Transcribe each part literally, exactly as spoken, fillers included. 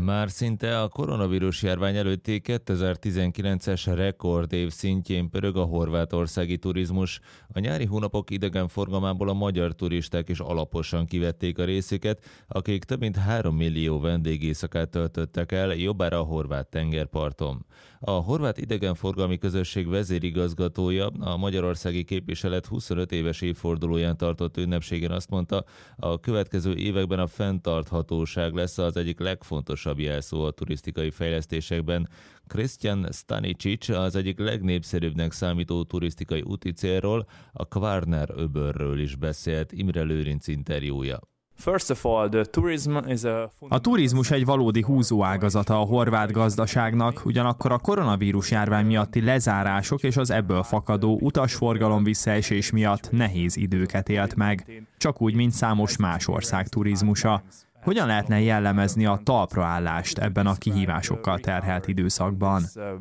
Már szinte a koronavírus járvány előtti kétezer-tizenkilences rekordév szintjén pörög a horvátországi turizmus. A nyári hónapok idegenforgalmából a magyar turisták is alaposan kivették a részüket, akik több mint három millió vendégészakát töltöttek el, jobbára a horvát tengerparton. A horvát idegenforgalmi közösség vezérigazgatója a magyarországi képviselet huszonöt éves évfordulóján tartott ünnepségen azt mondta, a következő években a fenntarthatóság lesz az egyik legfontosabb jelszó a turisztikai fejlesztésekben. Krisztián Stanicic az egyik legnépszerűbbnek számító turisztikai úti célról, a Kvarner öbölről is beszélt. Imre Lőrinc interjúja. A turizmus egy valódi húzóágazata a horvát gazdaságnak, ugyanakkor a koronavírus járvány miatti lezárások és az ebből fakadó utasforgalom visszaesés miatt nehéz időket élt meg, csak úgy, mint számos más ország turizmusa. Hogyan lehetne jellemezni a talpraállást ebben a kihívásokkal terhelt időszakban?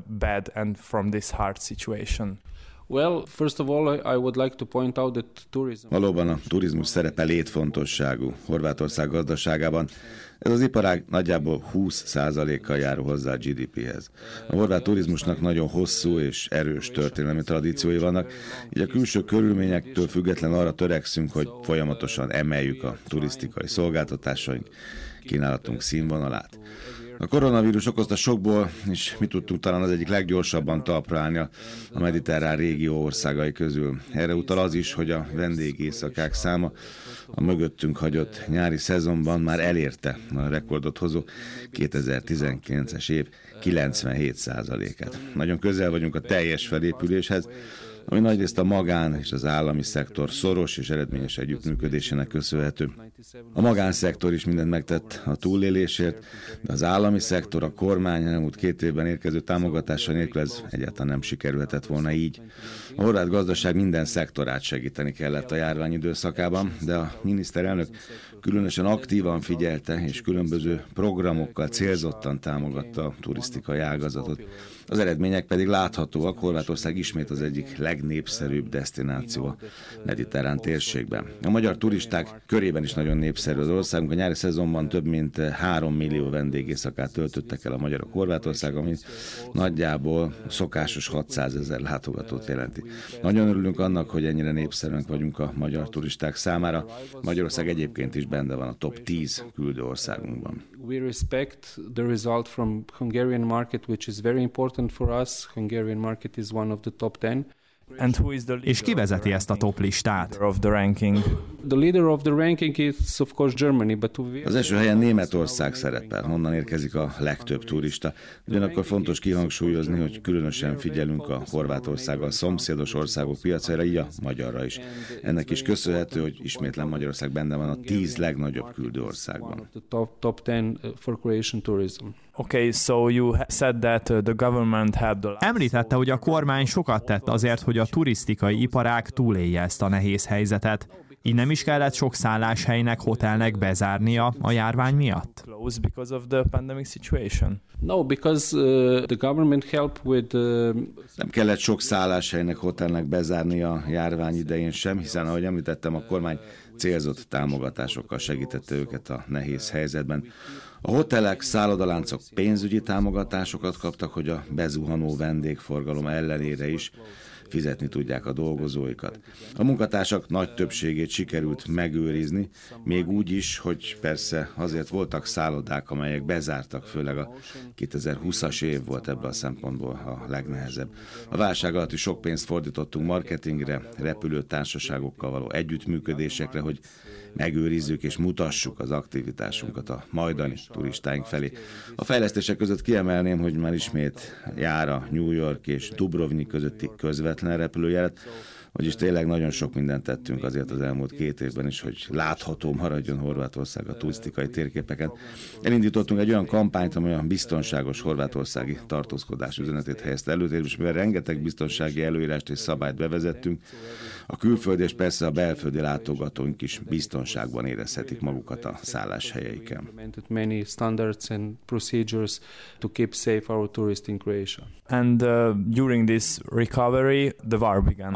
Well, first of all, I would like to point out that tourism... Valóban a turizmus szerepe létfontosságú Horvátország gazdaságában. Ez az iparág nagyjából húsz százalékkal járul hozzá a gé dé péhez. A horvát turizmusnak nagyon hosszú és erős történelmi tradíciói vannak, így a külső körülményektől függetlenül arra törekszünk, hogy folyamatosan emeljük a turisztikai szolgáltatásaink, kínálatunk színvonalát. A koronavírus okozta sokból, és mi tudtunk talán az egyik leggyorsabban talpra állni a mediterrán régió országai közül. Erre utal az is, hogy a vendégészakák száma a mögöttünk hagyott nyári szezonban már elérte a rekordot hozó kétezer-tizenkilences év kilencvenhét százalékát. Nagyon közel vagyunk a teljes felépüléshez, ami nagyrészt a magán és az állami szektor szoros és eredményes együttműködésének köszönhető. A magánszektor is mindent megtett a túlélésért, de az állami szektor, a kormány elmúlt két évben érkező támogatása nélkül ez egyáltalán nem sikerülhetett volna így. A horvát gazdaság minden szektorát segíteni kellett a járvány időszakában, de a miniszterelnök különösen aktívan figyelte és különböző programokkal célzottan támogatta a turisztikai ágazatot. Az eredmények pedig láthatóak, Horvátország ismét az egyik legnépszerűbb desztináció a mediterrán térségben. A magyar turisták körében is nagyon népszerű az országunk. A nyári szezonban több mint három millió vendégészakát töltöttek el a magyarok Horvátországon, ami nagyjából szokásos hatszázezer látogatót jelenti. Nagyon örülünk annak, hogy ennyire népszerűek vagyunk a magyar turisták számára. Magyarország egyébként is benne van a top tíz küldő országunkban. We respect the result from Hungarian market, which is very important for us. Hungarian market is one of the top ten. And who is the és ki vezeti ezt a top listát? Of the ranking. The leader of the ranking is of course Germany, but we... Az első helyen Németország szerepel, onnan érkezik a legtöbb turista. Ugyanakkor fontos kihangsúlyozni, hogy különösen figyelünk a Horvátországgal szomszédos országok piacaira, így a magyarra is. Ennek is köszönhető, hogy ismétlen Magyarország benne van a tíz legnagyobb küldő országban. Top, top ten for Croatian tourism. Okay, so you said that the government had the... Említette, hogy a kormány sokat tett azért, hogy a turisztikai iparág túlélje ezt a nehéz helyzetet. Így nem is kellett sok szálláshelynek, hotelnek bezárnia a járvány miatt? Because of the pandemic situation. No, because uh, the government helped with uh... Nem kellett sok szálláshelynek, hotelnek bezárni a járvány idején sem, hiszen ahogy említettem, a kormány célzott támogatásokkal segítette őket a nehéz helyzetben. A hotelek, szállodaláncok pénzügyi támogatásokat kaptak, hogy a bezuhanó vendégforgalom ellenére is fizetni tudják a dolgozóikat. A munkatársak nagy többségét sikerült megőrizni, még úgy is, hogy persze azért voltak szállodák, amelyek bezártak, főleg a kétezer-húszas év volt ebből a szempontból a legnehezebb. A válság alatt is sok pénzt fordítottunk marketingre, repülőtársaságokkal való együttműködésekre, hogy megőrizzük és mutassuk az aktivitásunkat a majdani turistáink felé. A fejlesztések között kiemelném, hogy már ismét jár a New York és Dubrovnik közötti közvetlen repülőjárat, vagyis tényleg nagyon sok mindent tettünk azért az elmúlt két évben is, hogy látható maradjon Horvátország a turisztikai térképeken. Elindítottunk egy olyan kampányt, amely a biztonságos horvátországi tartózkodás üzenetét helyezte előtérbe, és mivel rengeteg biztonsági előírást és szabályt bevezettünk, a külföldi és persze a belföldi látogatóink is biztonságban érezhetik magukat a szálláshelyeiken. Many standards and procedures to keep safe our tourists in Croatia. And uh, during this recovery, the war began. A felépülés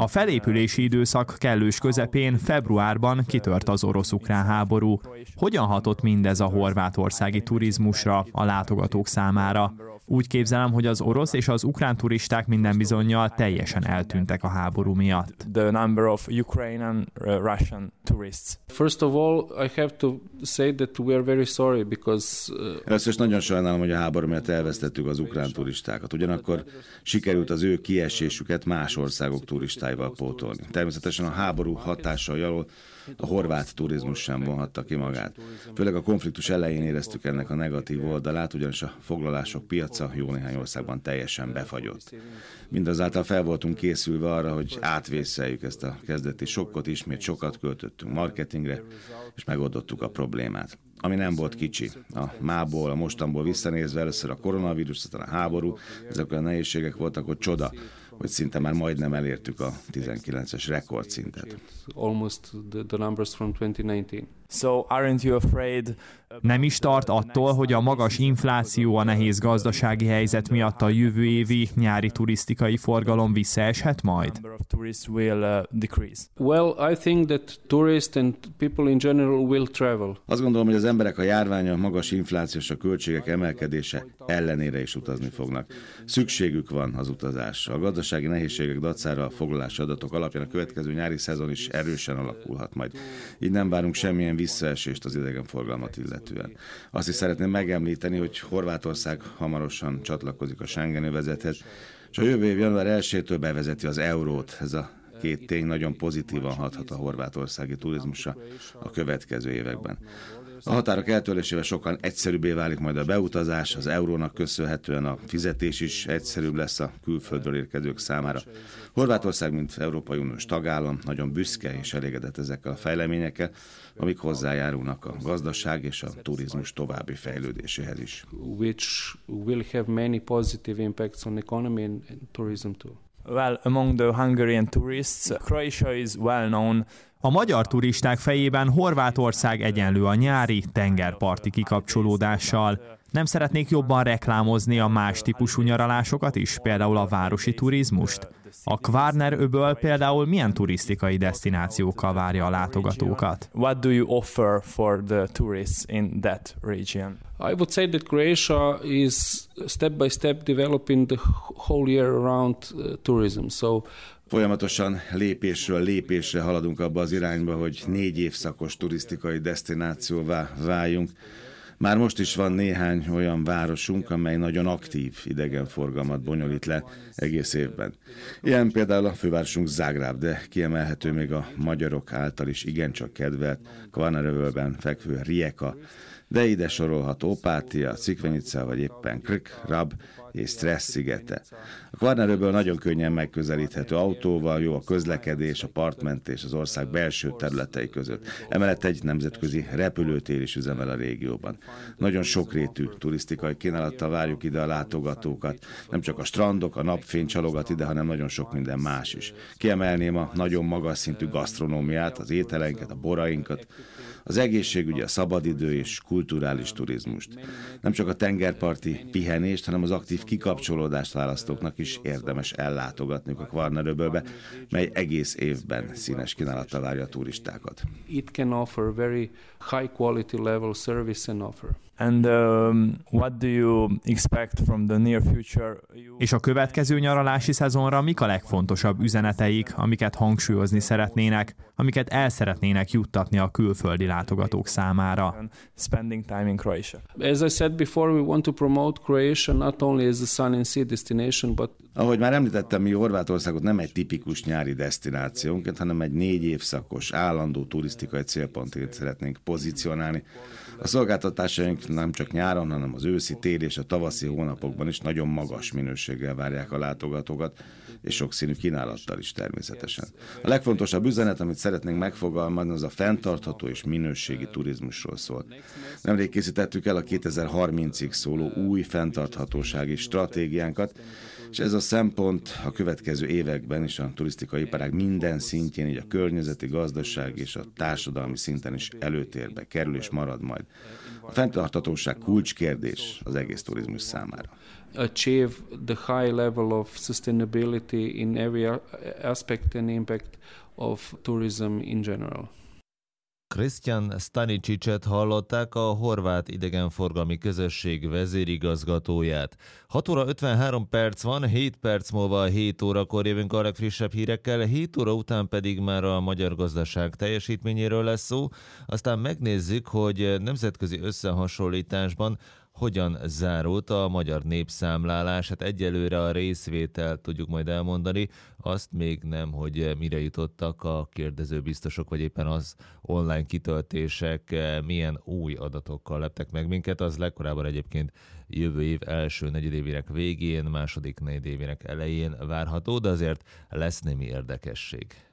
menekülési időszak kellős közepén februárban kitört az orosz-ukrán háború. Hogyan hatott mindez a horvátországi turizmusra, a látogatók számára? Úgy képzelem, hogy az orosz és az ukrán turisták minden bizonnyal teljesen eltűntek a háború miatt. The number of Ukrainian uh, Russian tourists. First of all, I have to say that we are very sorry because uh, Először is nagyon sajnálom, hogy a háború miatt elvesztettük az ukrán turistákat. Ugyanakkor sikerült az ő kiesésüket más országok turistáival pótolni. Természetesen a háború hatással alól a horvát turizmus sem vonhatta ki magát. Főleg a konfliktus elején éreztük ennek a negatív oldalát, ugyanis a foglalások piaca jó néhány országban teljesen befagyott. Mindazáltal fel voltunk készülve arra, hogy átvészeljük ezt a kezdeti sokkot, ismét sokat költöttünk marketingre, és megoldottuk a problémát. Ami nem volt kicsi. A mából, a mostanból visszanézve először a koronavírus, aztán a háború, ezek olyan nehézségek voltak, hogy csoda, hogy szinte már majdnem elértük a tizenkilences rekordszintet. almost the, the numbers from twenty nineteen. So aren't you afraid? Nem is tart attól, hogy a magas infláció, a nehéz gazdasági helyzet miatt a jövő évi nyári turisztikai forgalom visszaeshet majd? Number of tourists will uh, decrease. Well, I think that tourists and people in general will travel. Azt gondolom, hogy az emberek a járvány, a magas inflációs, a költségek emelkedése ellenére is utazni fognak. Szükségük van az utazásra. A gazdasági nehézségek dacára a foglalási adatok alapján a következő nyári szezon is erősen alakulhat majd. Így nem várunk semmilyen visszaesést az idegenforgalmat illetően. Azt is szeretném megemlíteni, hogy Horvátország hamarosan csatlakozik a Schengen övezethez, és a jövő év január elsejétől bevezeti az eurót. Ez a két tény nagyon pozitívan hathat a horvátországi turizmusra a következő években. A határok eltörlésével sokkal egyszerűbbé válik majd a beutazás, az eurónak köszönhetően a fizetés is egyszerűbb lesz a külföldről érkezők számára. Horvátország, mint Európai Uniós tagállam, nagyon büszke és elégedett ezekkel a fejleményekkel, amik hozzájárulnak a gazdaság és a turizmus további fejlődéséhez is. Which will have many positive impacts on economy and, and tourism too. Well, among the Hungarian tourists, Croatia is well known. A magyar turisták fejében Horvátország egyenlő a nyári, tengerparti kikapcsolódással. Nem szeretnék jobban reklámozni a más típusú nyaralásokat is, például a városi turizmust? A Kvarner-öböl például milyen turisztikai desztinációkkal várja a látogatókat? What do you offer for the tourists in that region? I would say that Croatia is step by step developing the whole year around uh, tourism. So Folyamatosan lépésről lépésre haladunk abba az irányba, hogy négy évszakos turisztikai desztinációvá váljunk. Már most is van néhány olyan városunk, amely nagyon aktív idegenforgalmat bonyolít le egész évben. Ilyen például a fővárosunk Zágráb, de kiemelhető még a magyarok által is igencsak kedvelt Kvarner-öbölben fekvő Rijeka, de ide sorolhat Opátia, Crikvenica vagy éppen Krk, Rab és Stressz szigete. A Kvarner-öböl nagyon könnyen megközelíthető autóval, jó a közlekedés, a partmentés az ország belső területei között. Emellett egy nemzetközi repülőtér is üzemel a régióban. Nagyon sokrétű turisztikai kínálattal várjuk ide a látogatókat. Nem csak a strandok, a napfény csalogat ide, hanem nagyon sok minden más is. Kiemelném a nagyon magas szintű gasztronómiát, az ételeinket, a borainkat, az egészségügyi, a szabadidő és kulturális turizmust. Nem csak a tengerparti pihenést, hanem az aktív kikapcsolódást választóknak is érdemes ellátogatniuk a Kvarner-öbölbe, mely egész évben színes kínálattal várja a turistákat. it can offer very high quality level service and offer. And um, what do you expect from the near future? You... És a következő nyaralási szezonra mik a legfontosabb üzeneteik, amiket hangsúlyozni szeretnének, amiket el szeretnének juttatni a külföldi látogatók számára? Spending time in Croatia. As I said before, we want to promote Croatia not only as a sun and sea destination, but Ahogy már említettem, mi Horvátországot nem egy tipikus nyári desztinációnként, hanem egy négy évszakos, állandó turisztikai célpontként szeretnénk pozícionálni. A szolgáltatásaink nem csak nyáron, hanem az őszi, téli és a tavaszi hónapokban is nagyon magas minőséggel várják a látogatókat, és sokszínű kínálattal is természetesen. A legfontosabb üzenet, amit szeretnénk megfogalmazni, az a fenntartható és minőségi turizmusról szól. Nemrég készítettük el a kétezer-harmincig szóló új fenntarthatósági stratégiánkat, És ez a szempont a következő években is a turisztikai iparág minden szintjén, így a környezeti, gazdaság és a társadalmi szinten is előtérbe kerül és marad majd. A fenntarthatóság kulcskérdés az egész turizmus számára. Achieve the high level of sustainability in every aspect and impact of tourism in general. Krisztián Stanicic-et hallották, a horvát idegenforgalmi közösség vezérigazgatóját. hat óra ötvenhárom perc van, hét perc múlva hét órakor jövünk a legfrissebb hírekkel, hét óra után pedig már a magyar gazdaság teljesítményéről lesz szó, aztán megnézzük, hogy nemzetközi összehasonlításban hogyan zárult a magyar népszámlálás. Hát egyelőre a részvételt tudjuk majd elmondani, azt még nem, hogy mire jutottak a kérdezőbiztosok, vagy éppen az online kitöltések milyen új adatokkal leptek meg minket. Az legkorábban egyébként jövő év első negyedévének végén, második negyedévének elején várható, de azért lesz némi érdekesség.